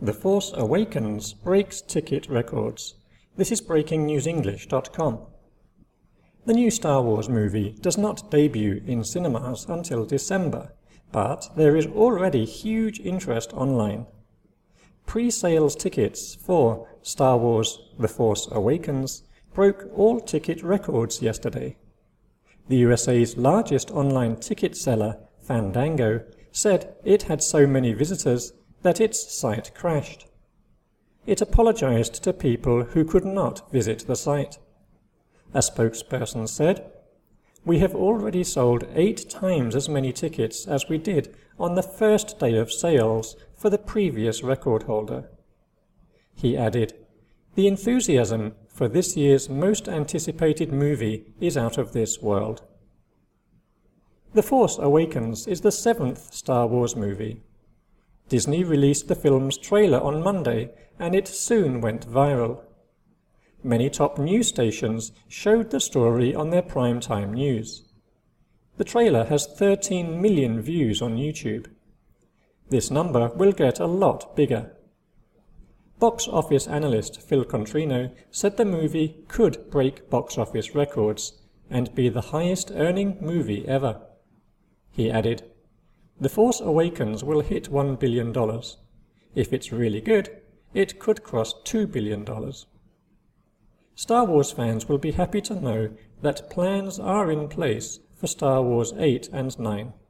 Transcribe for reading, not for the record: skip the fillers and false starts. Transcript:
The Force Awakens breaks ticket records. This is BreakingNewsEnglish.com. The new Star Wars movie does not debut in cinemas until December, but there is already huge interest online. Pre-sales tickets for Star Wars The Force Awakens broke all ticket records yesterday. The USA's largest online ticket seller, Fandango, said it had so many visitors that its site crashed. It apologized to people who could not visit the site. A spokesperson said, "We have already sold 8 times as many tickets as we did on the first day of sales for the previous record holder." He added, "The enthusiasm for this year's most anticipated movie is out of this world." The Force Awakens is the 7th Star Wars movie. Disney released the film's trailer on Monday, and it soon went viral. Many top news stations showed the story on their primetime news. The trailer has 13 million views on YouTube. This number will get a lot bigger. Box office analyst Phil Contrino said the movie could break box office records and be the highest earning movie ever. He added, "The Force Awakens will hit $1 billion. If it's really good, it could cross $2 billion. Star Wars fans will be happy to know that plans are in place for Star Wars 8 and 9.